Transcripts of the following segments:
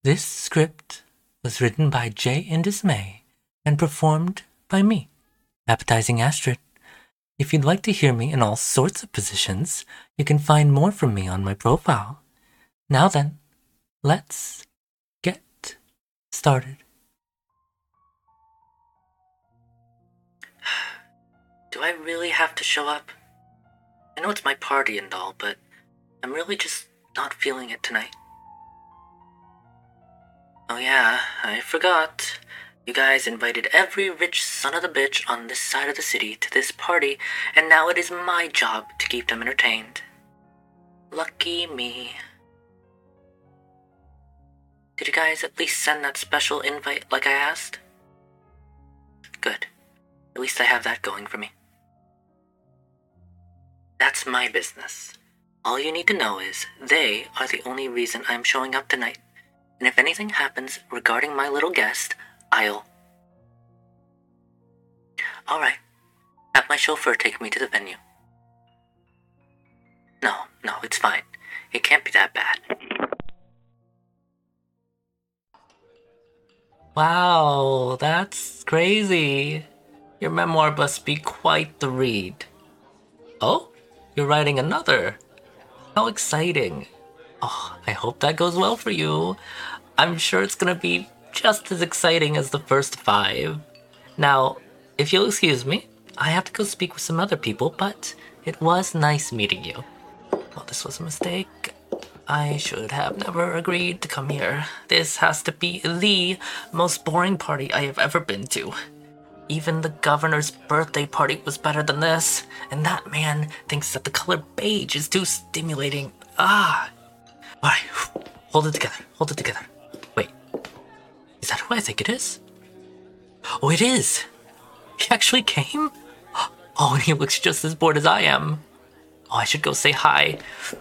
This script was written by Jay in Dismay and performed by me, Appetizing Astrid. If you'd like to hear me in all sorts of positions, you can find more from me on my profile. Now then, let's get started. Do I really have to show up? I know it's my party and all, but I'm really just not feeling it tonight. Oh yeah, I forgot. You guys invited every rich son of a bitch on this side of the city to this party, and now it is my job to keep them entertained. Lucky me. Did you guys at least send that special invite like I asked? Good. At least I have that going for me. That's my business. All you need to know is they are the only reason I'm showing up tonight. And if anything happens regarding my little guest, Alright. Have my chauffeur take me to the venue. No, it's fine. It can't be that bad. Wow, that's crazy. Your memoir must be quite the read. Oh, you're writing another. How exciting. Oh, I hope that goes well for you. I'm sure it's gonna be just as exciting as the first 5. Now, if you'll excuse me, I have to go speak with some other people, but it was nice meeting you. Well, this was a mistake. I should have never agreed to come here. This has to be the most boring party I have ever been to. Even the governor's birthday party was better than this, and that man thinks that the color beige is too stimulating. Alright, hold it together. Wait, is that who I think it is? Oh, it is! He actually came? Oh, and he looks just as bored as I am. Oh, I should go say hi.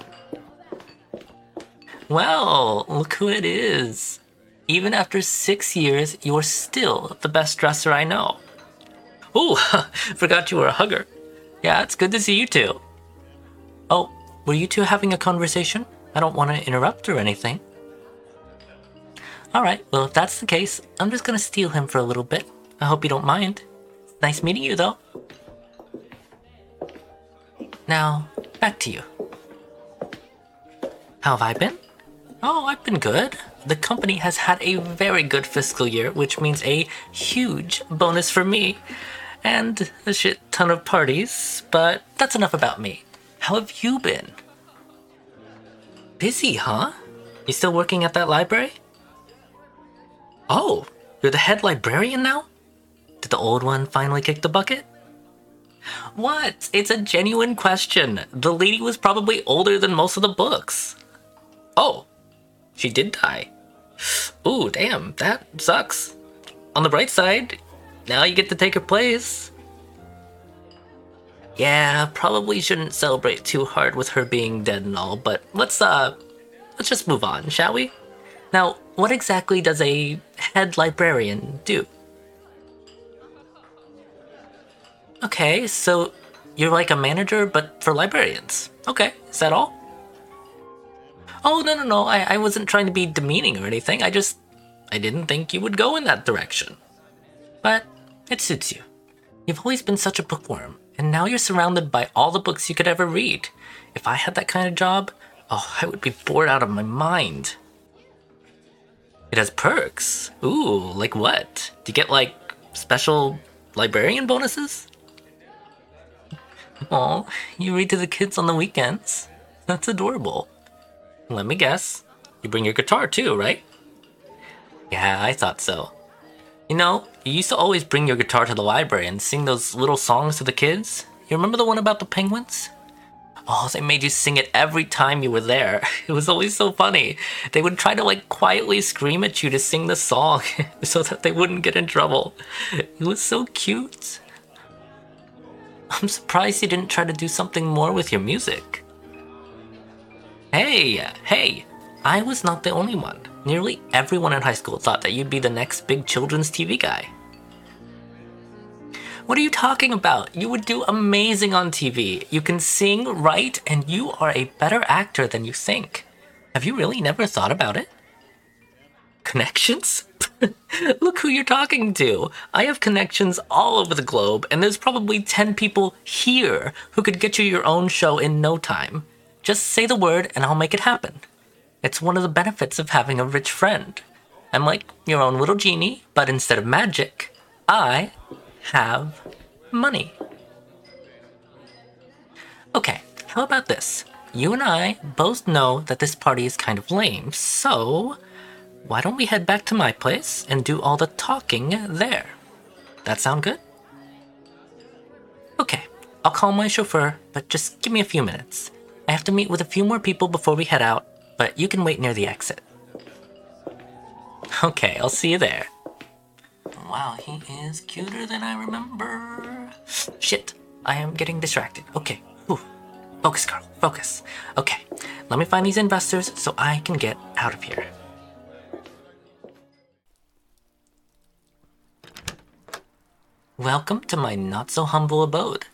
Well, look who it is. Even after 6 years, you're still the best dresser I know. Oh, forgot you were a hugger. Yeah, it's good to see you two. Oh, were you two having a conversation? I don't want to interrupt or anything. Alright, well if that's the case, I'm just gonna steal him for a little bit. I hope you don't mind. Nice meeting you though. Now, back to you. How have I been? Oh, I've been good. The company has had a very good fiscal year, which means a huge bonus for me. And a shit ton of parties, but that's enough about me. How have you been? Busy, huh? You still working at that library? Oh, you're the head librarian now? Did the old one finally kick the bucket? What? It's a genuine question. The lady was probably older than most of the books. Oh, she did die. Ooh, damn, that sucks. On the bright side, now you get to take her place. Yeah, probably shouldn't celebrate too hard with her being dead and all, but let's just move on, shall we? Now, what exactly does a head librarian do? Okay, so you're like a manager, but for librarians. Okay, is that all? Oh, no, I wasn't trying to be demeaning or anything. I didn't think you would go in that direction. But it suits you. You've always been such a bookworm, and now you're surrounded by all the books you could ever read. If I had that kind of job, oh, I would be bored out of my mind. It has perks. Ooh, like what? Do you get, like, special librarian bonuses? Oh, you read to the kids on the weekends. That's adorable. Let me guess. You bring your guitar too, right? Yeah, I thought so. You know, you used to always bring your guitar to the library and sing those little songs to the kids. You remember the one about the penguins? Oh, they made you sing it every time you were there. It was always so funny. They would try to like quietly scream at you to sing the song so that they wouldn't get in trouble. It was so cute. I'm surprised you didn't try to do something more with your music. Hey, I was not the only one. Nearly everyone in high school thought that you'd be the next big children's TV guy. What are you talking about? You would do amazing on TV. You can sing, write, and you are a better actor than you think. Have you really never thought about it? Connections? Look who you're talking to. I have connections all over the globe, and there's probably 10 people here who could get you your own show in no time. Just say the word and I'll make it happen. It's one of the benefits of having a rich friend. I'm like your own little genie, but instead of magic, I have money. Okay, how about this? You and I both know that this party is kind of lame, so why don't we head back to my place and do all the talking there? That sound good? Okay, I'll call my chauffeur, but just give me a few minutes. I have to meet with a few more people before we head out, but you can wait near the exit. Okay, I'll see you there. Wow, he is cuter than I remember. Shit, I am getting distracted. Okay, whew. Focus, Carl, focus. Okay, let me find these investors so I can get out of here. Welcome to my not-so-humble abode.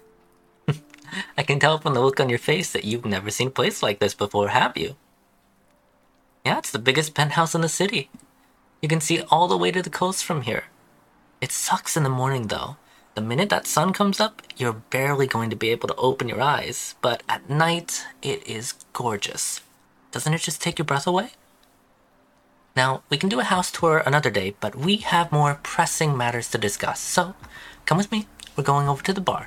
I can tell from the look on your face that you've never seen a place like this before, have you? Yeah, it's the biggest penthouse in the city. You can see all the way to the coast from here. It sucks in the morning, though. The minute that sun comes up, you're barely going to be able to open your eyes. But at night, it is gorgeous. Doesn't it just take your breath away? Now, we can do a house tour another day, but we have more pressing matters to discuss. So, come with me. We're going over to the bar.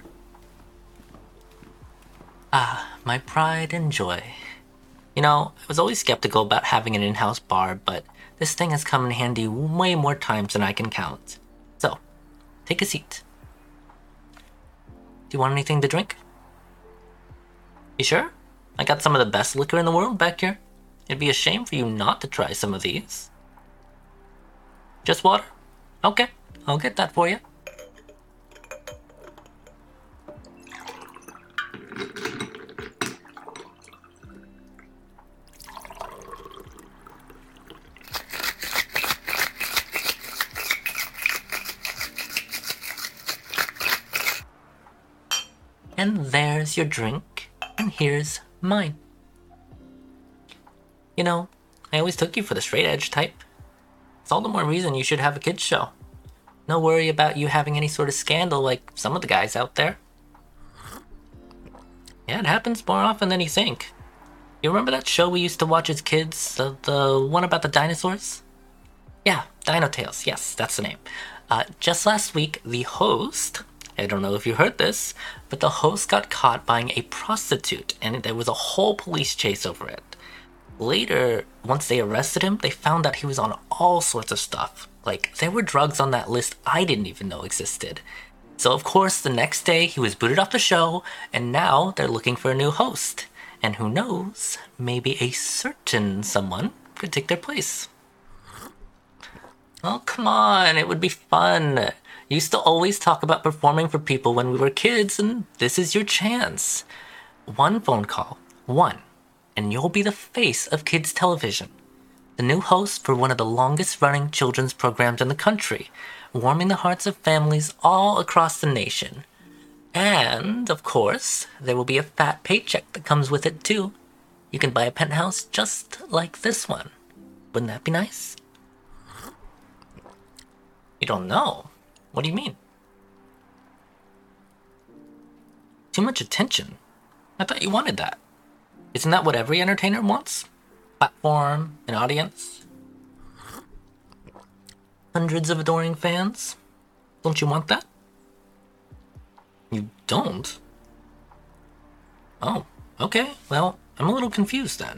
Ah, my pride and joy. You know, I was always skeptical about having an in-house bar, but this thing has come in handy way more times than I can count. So, take a seat. Do you want anything to drink? You sure? I got some of the best liquor in the world back here. It'd be a shame for you not to try some of these. Just water? Okay, I'll get that for you. And there's your drink, and here's mine. You know, I always took you for the straight edge type. It's all the more reason you should have a kids show. No worry about you having any sort of scandal like some of the guys out there. Yeah, it happens more often than you think. You remember that show we used to watch as kids? The one about the dinosaurs? Yeah, Dino Tales. Yes, that's the name. Just last week, the host... I don't know if you heard this, but the host got caught buying a prostitute, and there was a whole police chase over it. Later, once they arrested him, they found that he was on all sorts of stuff. Like, there were drugs on that list I didn't even know existed. So of course, the next day, he was booted off the show, and now they're looking for a new host. And who knows, maybe a certain someone could take their place. Oh, come on, it would be fun. You used to always talk about performing for people when we were kids, and this is your chance. One phone call, one, and you'll be the face of kids television. The new host for one of the longest running children's programs in the country, warming the hearts of families all across the nation. And, of course, there will be a fat paycheck that comes with it too. You can buy a penthouse just like this one. Wouldn't that be nice? You don't know? What do you mean? Too much attention? I thought you wanted that. Isn't that what every entertainer wants? Platform, an audience? Hundreds of adoring fans? Don't you want that? You don't? Oh, okay. Well, I'm a little confused then.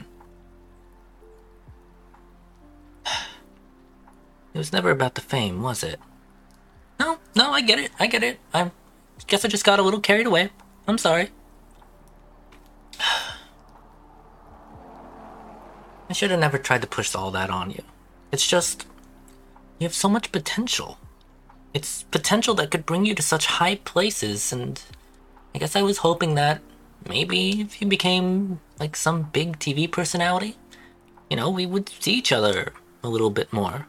It was never about the fame, was it? No, I get it. I guess I just got a little carried away. I'm sorry. I should have never tried to push all that on you. It's just, you have so much potential. It's potential that could bring you to such high places, and I guess I was hoping that maybe if you became like some big TV personality, we would see each other a little bit more.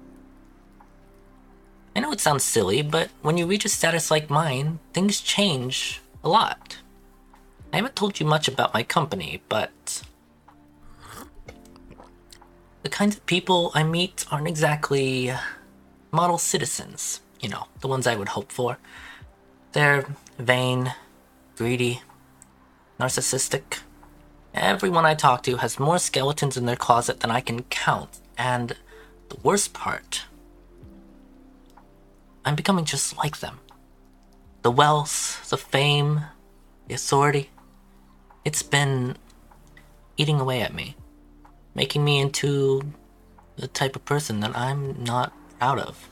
I know it sounds silly, but when you reach a status like mine, things change a lot. I haven't told you much about my company, but The kinds of people I meet aren't exactly model citizens, the ones I would hope for. They're vain, greedy, narcissistic. Everyone I talk to has more skeletons in their closet than I can count, and the worst part, I'm becoming just like them. The wealth, the fame, the authority, it's been eating away at me, making me into the type of person that I'm not proud of.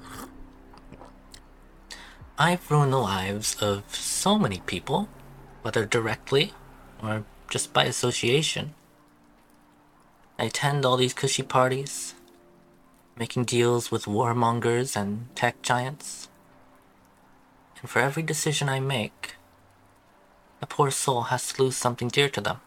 I've ruined the lives of so many people, whether directly or just by association. I attend all these cushy parties, making deals with warmongers and tech giants. And for every decision I make, a poor soul has to lose something dear to them.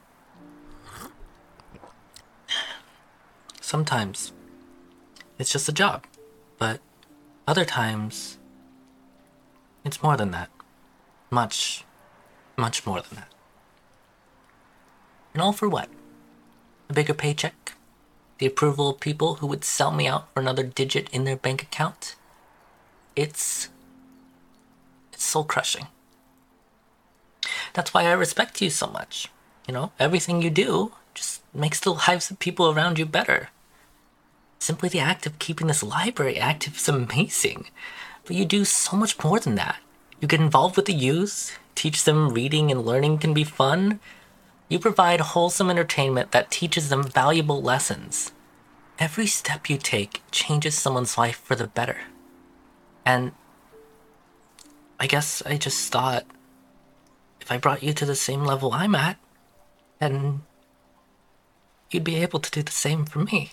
Sometimes it's just a job, but other times it's more than that. Much, much more than that. And all for what? A bigger paycheck? The approval of people who would sell me out for another digit in their bank account? It's soul-crushing. That's why I respect you so much. Everything you do just makes the lives of people around you better. Simply the act of keeping this library active is amazing. But you do so much more than that. You get involved with the youth, teach them reading and learning can be fun. You provide wholesome entertainment that teaches them valuable lessons. Every step you take changes someone's life for the better. And I guess I just thought, if I brought you to the same level I'm at, then you'd be able to do the same for me.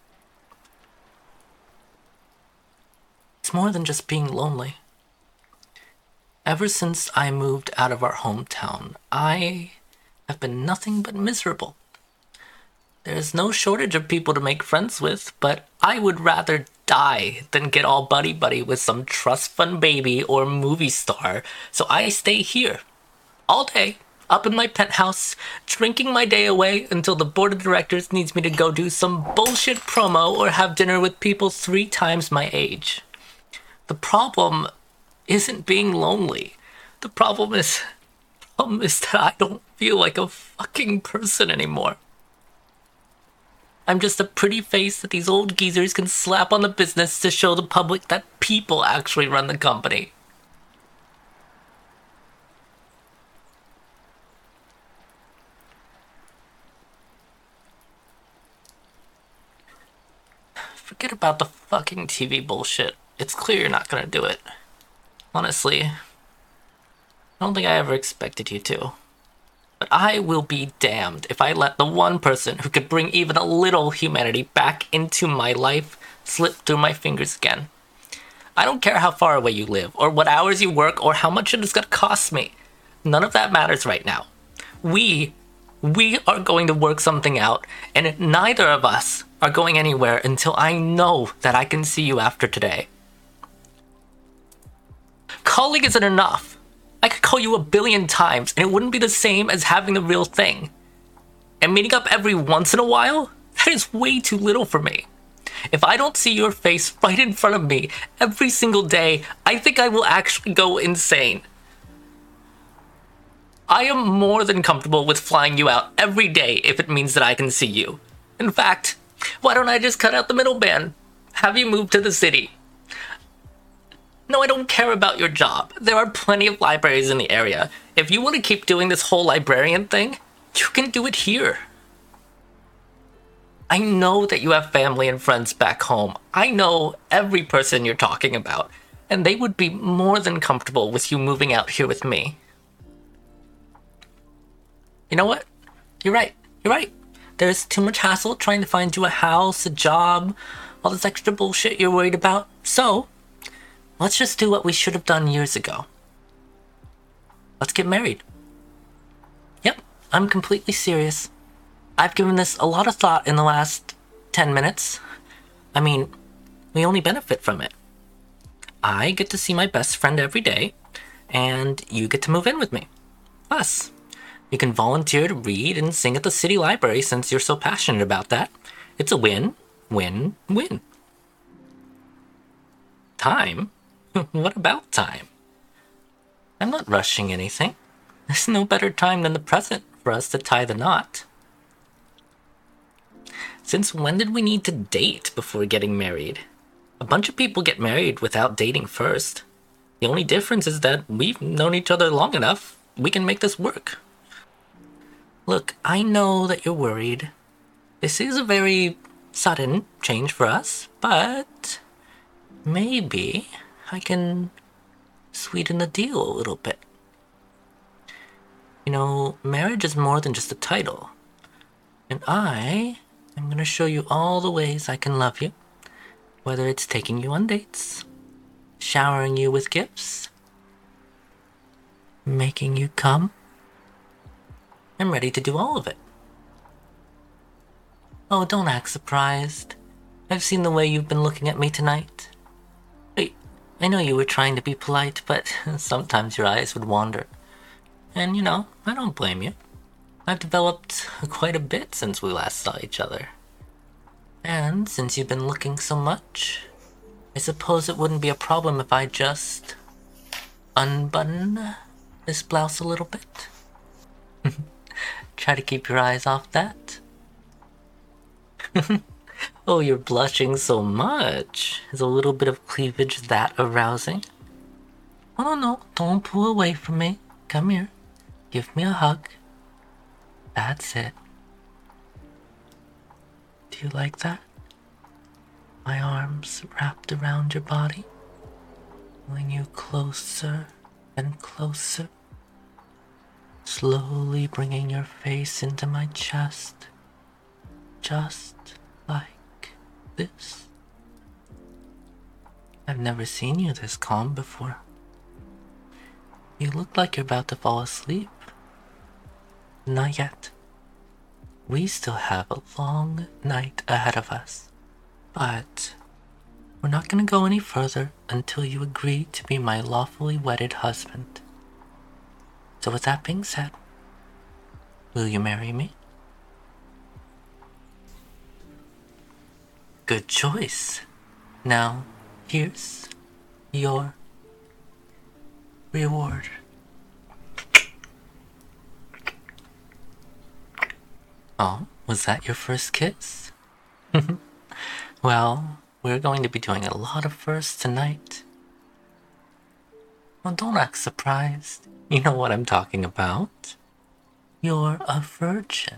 It's more than just being lonely. Ever since I moved out of our hometown, I have been nothing but miserable. There's no shortage of people to make friends with, but I would rather die than get all buddy-buddy with some trust fund baby or movie star, so I stay here, all day, up in my penthouse, drinking my day away until the board of directors needs me to go do some bullshit promo or have dinner with people 3 times my age. The problem isn't being lonely. The problem is that I don't feel like a fucking person anymore. I'm just a pretty face that these old geezers can slap on the business to show the public that people actually run the company. Forget about the fucking TV bullshit. It's clear you're not gonna do it. Honestly, I don't think I ever expected you to. But I will be damned if I let the one person who could bring even a little humanity back into my life slip through my fingers again. I don't care how far away you live, or what hours you work, or how much it is gonna cost me. None of that matters right now. We are going to work something out, and neither of us are going anywhere until I know that I can see you after today. Calling isn't enough. I could call you 1 billion times, and it wouldn't be the same as having the real thing. And meeting up every once in a while? That is way too little for me. If I don't see your face right in front of me every single day, I think I will actually go insane. I am more than comfortable with flying you out every day if it means that I can see you. In fact, why don't I just cut out the middleman? Have you move to the city? No, I don't care about your job. There are plenty of libraries in the area. If you want to keep doing this whole librarian thing, you can do it here. I know that you have family and friends back home. I know every person you're talking about, and they would be more than comfortable with you moving out here with me. You know what? You're right. There's too much hassle trying to find you a house, a job, all this extra bullshit you're worried about. So, let's just do what we should have done years ago. Let's get married. Yep, I'm completely serious. I've given this a lot of thought in the last 10 minutes. I mean, we only benefit from it. I get to see my best friend every day, and you get to move in with me. Plus, you can volunteer to read and sing at the city library since you're so passionate about that. It's a win, win, win. Time? What about time? I'm not rushing anything. There's no better time than the present for us to tie the knot. Since when did we need to date before getting married? A bunch of people get married without dating first. The only difference is that we've known each other long enough. We can make this work. Look, I know that you're worried. This is a very sudden change for us, but maybe I can sweeten the deal a little bit. You know, marriage is more than just a title. And I am going to show you all the ways I can love you. Whether it's taking you on dates, showering you with gifts, making you come. I'm ready to do all of it. Oh, don't act surprised. I've seen the way you've been looking at me tonight. I know you were trying to be polite, but sometimes your eyes would wander. And you know, I don't blame you. I've developed quite a bit since we last saw each other. And since you've been looking so much, I suppose it wouldn't be a problem if I just unbutton this blouse a little bit. Try to keep your eyes off that. Oh, you're blushing so much. Is a little bit of cleavage that arousing? Oh, no, don't pull away from me. Come here. Give me a hug. That's it. Do you like that? My arms wrapped around your body, pulling you closer and closer, slowly bringing your face into my chest, just like this. I've never seen you this calm before. You look like you're about to fall asleep. Not yet. We still have a long night ahead of us. But we're not going to go any further until you agree to be my lawfully wedded husband. So with that being said, will you marry me? Good choice. Now, here's your reward. Oh, was that your first kiss? Well, we're going to be doing a lot of firsts tonight. Well, don't act surprised. You know what I'm talking about. You're a virgin.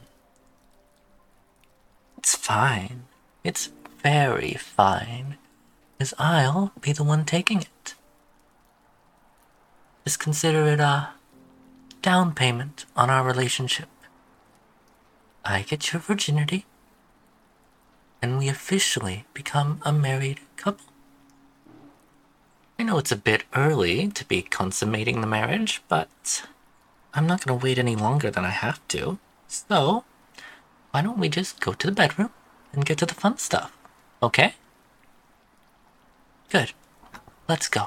It's fine. It's very fine. Because I'll be the one taking it. Just consider it a down payment on our relationship. I get your virginity, and we officially become a married couple. I know it's a bit early to be consummating the marriage, but I'm not going to wait any longer than I have to. So, why don't we just go to the bedroom and get to the fun stuff, okay? Good. Let's go.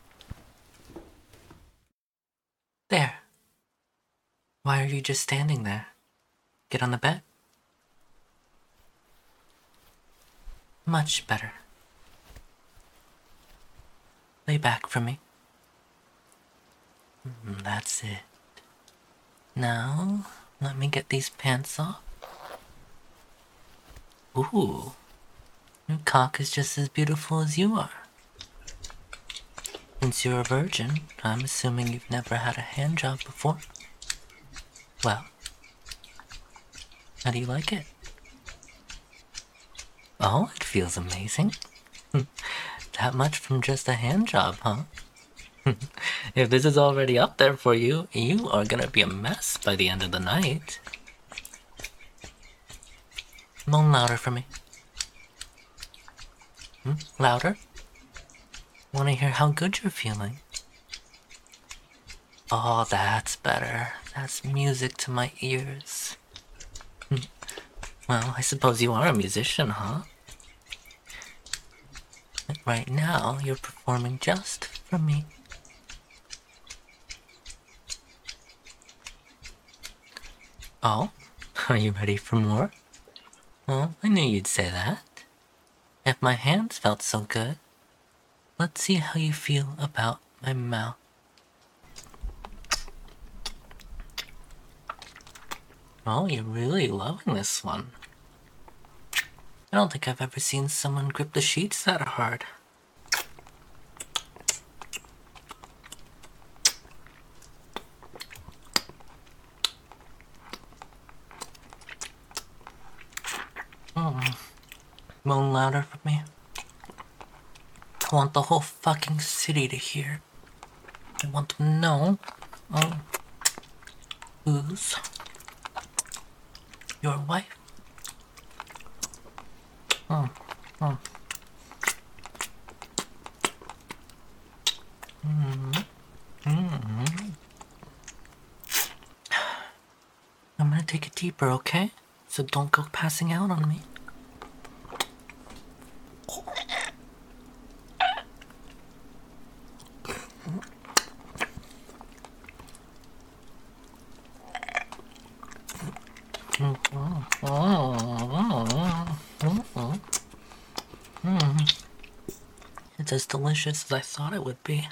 There. Why are you just standing there? Get on the bed. Much better. Lay back for me. That's it. Now, let me get these pants off. Ooh, your cock is just as beautiful as you are. Since you're a virgin, I'm assuming you've never had a hand job before. Well, how do you like it? Oh, it feels amazing. That much from just a hand job, huh? If this is already up there for you, you are gonna be a mess by the end of the night. Moan louder for me. Louder? Want to hear how good you're feeling? Oh, that's better. That's music to my ears. Well, I suppose you are a musician, huh? Right now, you're performing just for me. Oh, are you ready for more? Well, I knew you'd say that. If my hands felt so good, let's see how you feel about my mouth. Oh, you're really loving this one. I don't think I've ever seen someone grip the sheets that hard. Moan louder for me. I want the whole fucking city to hear. I want them to know who's your wife. I'm gonna take it deeper, okay? So don't go passing out on me. It's as delicious as I thought it would be.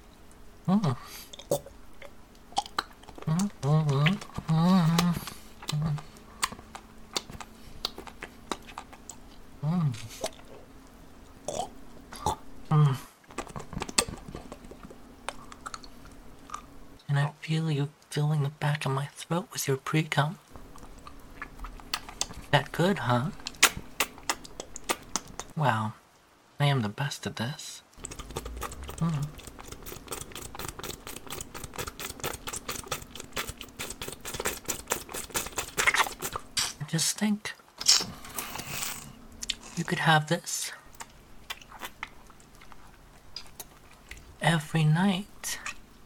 And I feel you filling the back of my throat with your pre-cum. That good, huh? Wow, I am the best at this. Just think, you could have this every night.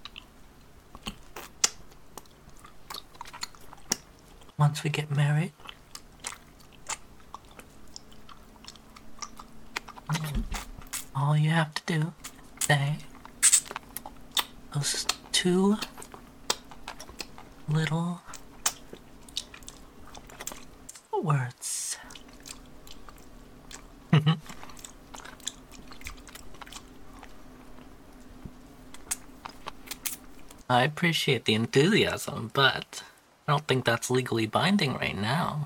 Once we get married, all you have to do is say those two little words. I appreciate the enthusiasm, but I don't think that's legally binding right now.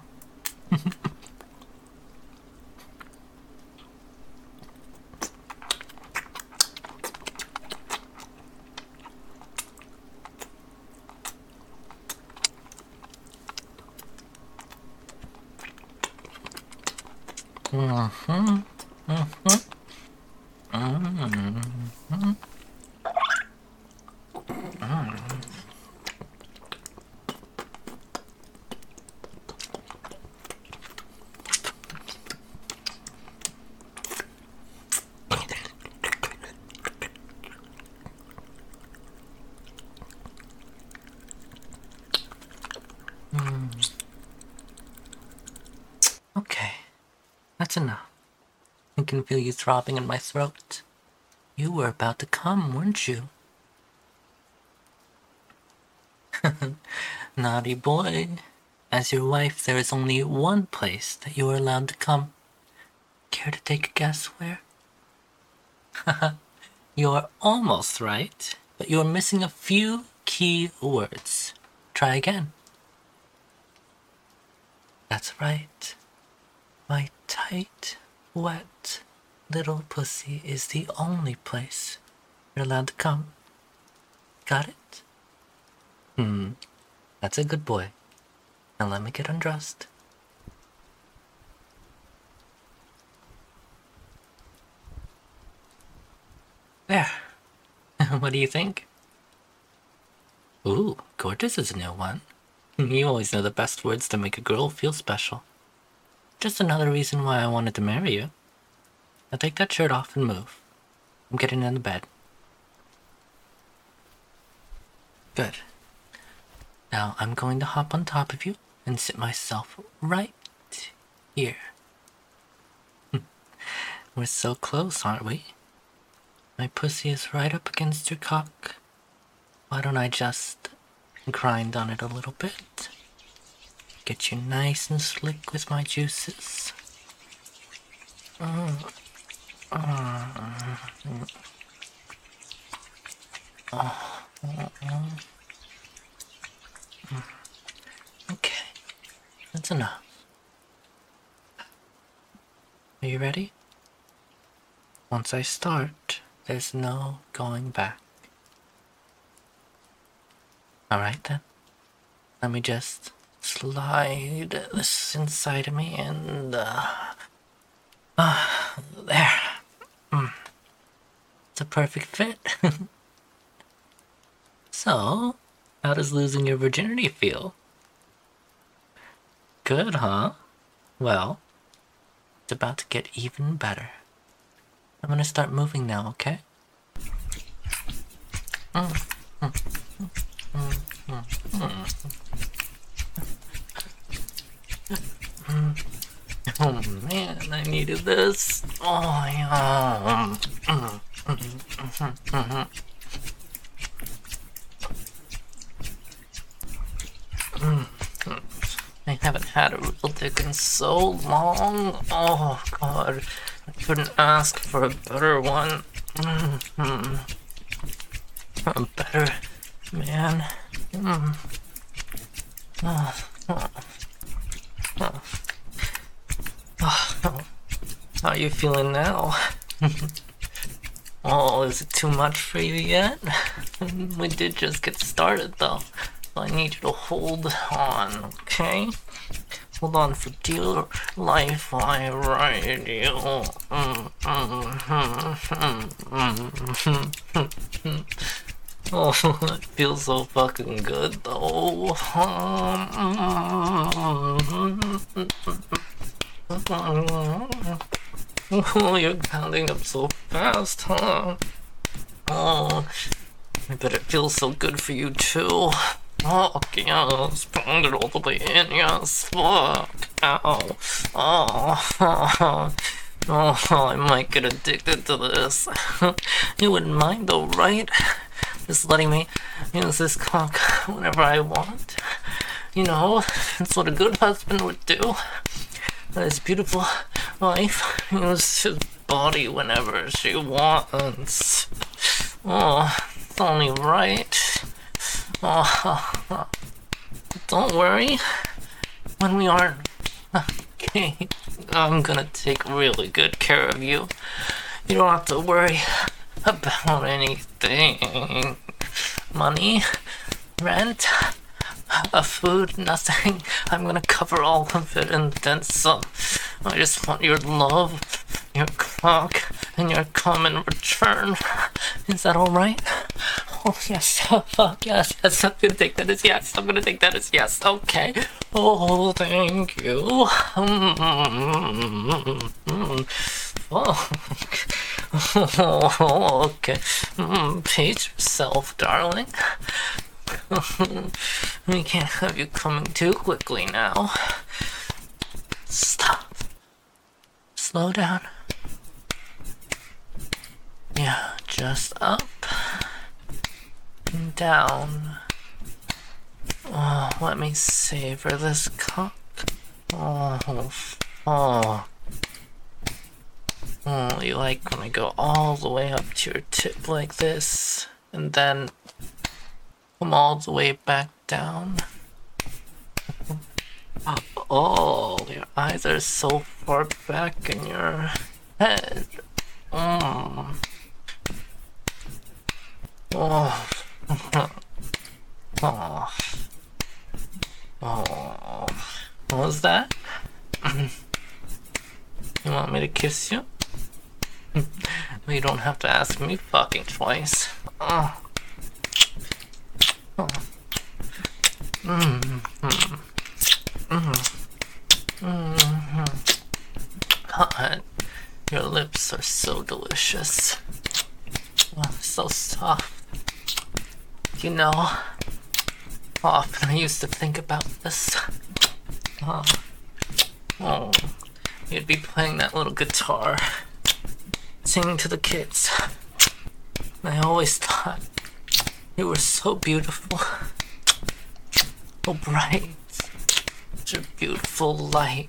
Okay, that's enough. I can feel you throbbing in my throat. You were about to come, weren't you? Naughty boy. As your wife, there is only one place that you are allowed to come. Care to take a guess where? You're almost right, but you're missing a few key words. Try again. That's right. My tight, wet little pussy is the only place you're allowed to come. Got it? That's a good boy. Now let me get undressed. There. What do you think? Ooh, gorgeous is a new one. You always know the best words to make a girl feel special. Just another reason why I wanted to marry you. Now take that shirt off and move. I'm getting in the bed. Good. Now I'm going to hop on top of you and sit myself right here. We're so close, aren't we? My pussy is right up against your cock. Why don't I just grind on it a little bit? Get you nice and slick with my juices. Okay, that's enough. Are you ready? Once I start, there's no going back. Alright then. Let me just slide this inside of me and, there. It's a perfect fit. So, how does losing your virginity feel? Good, huh? Well, it's about to get even better. I'm gonna start moving now, okay? Oh man, I needed this. Oh yeah. I haven't had a real dick in so long. Oh god, I couldn't ask for a better one. A better man. How are you feeling now? Oh, is it too much for you yet? We did just get started though. So I need you to hold on, okay? Hold on for dear life while I ride you. Oh, it feels so fucking good though. Oh, you're counting up so fast, huh? Oh, I bet it feels so good for you too. Oh, yes, pound it all the way in, yes, fuck, ow, oh, I might get addicted to this. You wouldn't mind though, right? Just letting me use this cock whenever I want. You know, that's what a good husband would do. Let his beautiful wife use his body whenever she wants. Oh, it's only right. Oh, don't worry. When we aren't okay, I'm gonna take really good care of you. You don't have to worry about anything. Money, rent, food, nothing. I'm gonna cover all of it and then some. I just want your love, your cock, and your cum in return. Is that alright? Oh, yes. Fuck, yes. I'm gonna take that as yes. I'm gonna take that as yes. Okay. Oh, thank you. Fuck. Oh, okay. Pace yourself, darling. We can't have you coming too quickly now. Stop. Slow down. Yeah, just up and down. Oh, let me savor this cock. Oh, you like when I go all the way up to your tip like this, and then come all the way back down. Oh, your eyes are so far back in your head. Oh. Oh. Oh. Oh. What was that? You want me to kiss you? You don't have to ask me fucking twice. Oh. Oh. God, your lips are so delicious. Oh, so soft. You know, often I used to think about this. Oh, you'd be playing that little guitar, singing to the kids. I always thought you were so beautiful, so bright, your beautiful light.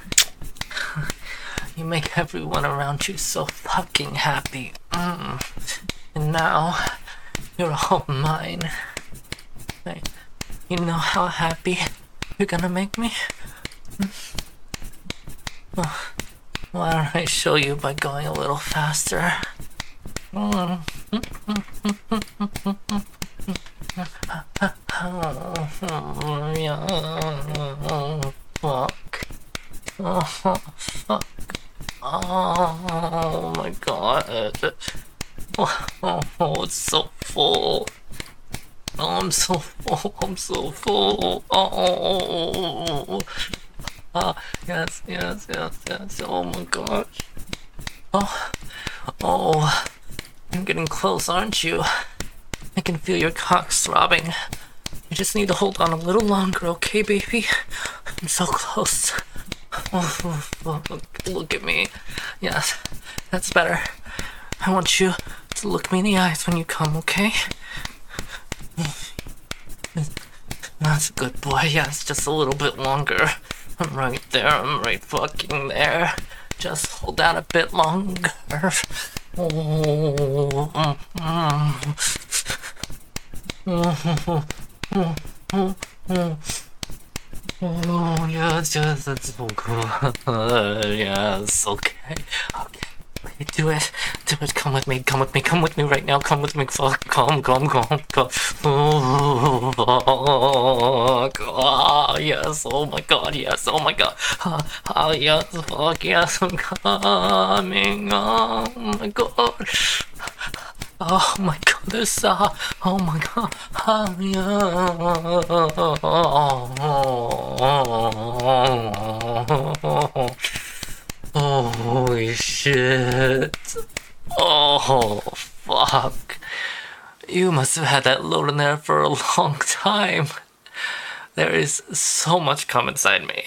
You make everyone around you so fucking happy. And now, you're all mine. You know how happy you're gonna make me? Why don't I show you by going a little faster? Fuck. Oh, fuck. Oh my god. Oh, it's so full. Oh, I'm so full. I'm so full. Oh. Yes. Oh my gosh. Oh. You're getting close, aren't you? I can feel your cock throbbing. You just need to hold on a little longer, okay, baby? I'm so close. Oh, look at me. Yes, that's better. I want you to look me in the eyes when you come, okay? That's a good boy. Yes, just a little bit longer. I'm right there. I'm right fucking there. Just hold out a bit longer. Oh, yes, that's so cool. Yes, okay. Do it, come with me right now, come with me, fuck, come. Oh, yes, oh my god, yes, fuck, yes, I'm coming, oh my god. Oh my god, there's oh my god, holy shit. Oh, fuck. You must have had that load in there for a long time. There is so much cum inside me.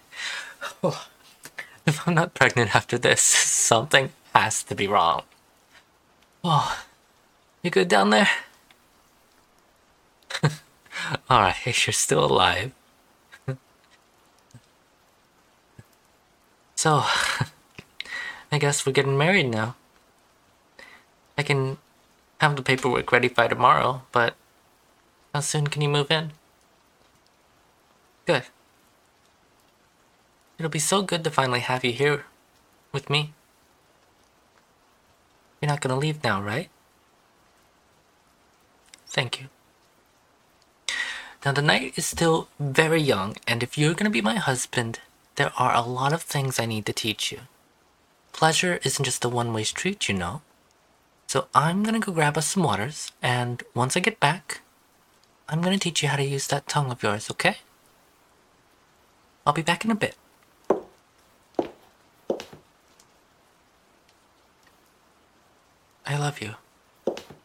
If I'm not pregnant after this, something has to be wrong. Oh, you good down there? Alright, you're still alive. So, I guess we're getting married now. I can have the paperwork ready by tomorrow, but how soon can you move in? Good. It'll be so good to finally have you here with me. You're not gonna leave now, right? Thank you. Now, the night is still very young, and if you're gonna be my husband, there are a lot of things I need to teach you. Pleasure isn't just a one-way street, you know. So I'm gonna go grab us some waters, and once I get back, I'm gonna teach you how to use that tongue of yours, okay? I'll be back in a bit. I love you.